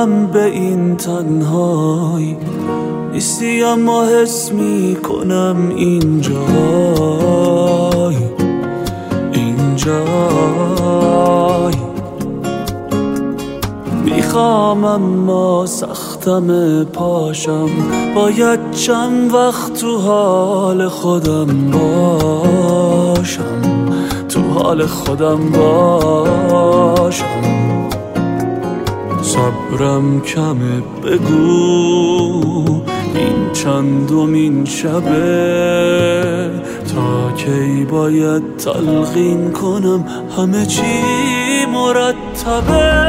میفهمم به این تنهایی نیستی، اما حس میکنم اینجای میخوام اما سختم پاشم، باید چند وقت تو حال خودم باشم، تو حال خودم باشم. صبرم کمه، بگو این چندمین شبه، تا کی باید تلقین کنم همه چی مرتبه.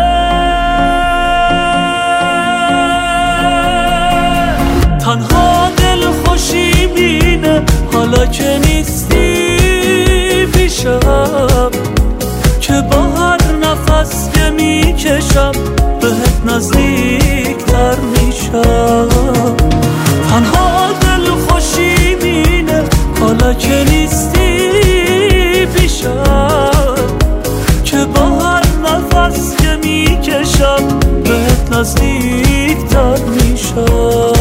تنها دل خوشی مینه حالا که نیستی پیشم، که با هر نفس که میکشم بهت نزدیک تر میشم. تنها دل خوشی مینه حالا که نیستی پیشم، که با هر نفس که میکشم بهت نزدیک تر میشم.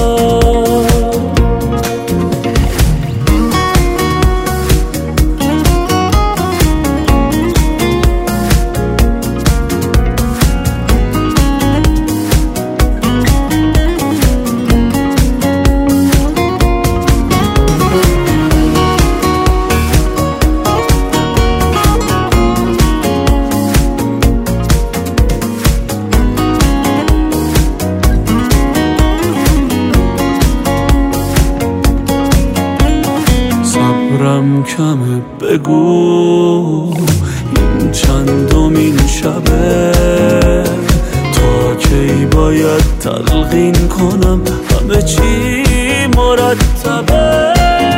صبرم کمه، بگو این چندمین شبه، تا کی باید تلقین کنم همه چی مرتبه.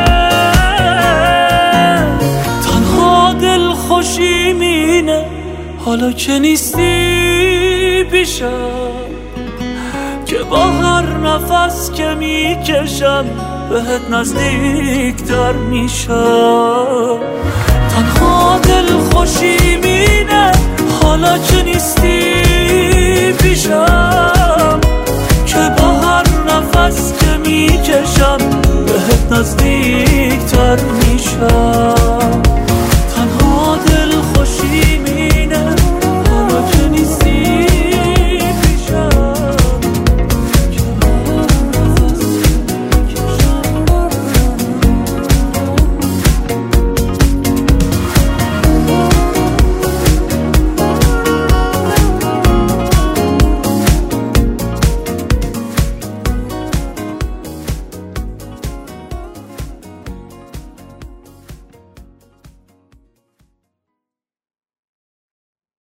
تنها دل خوشی مینه حالا که نیستی پیشم، که با هر نفس که میکشم بهت نزدیک تر میشم. تنها دل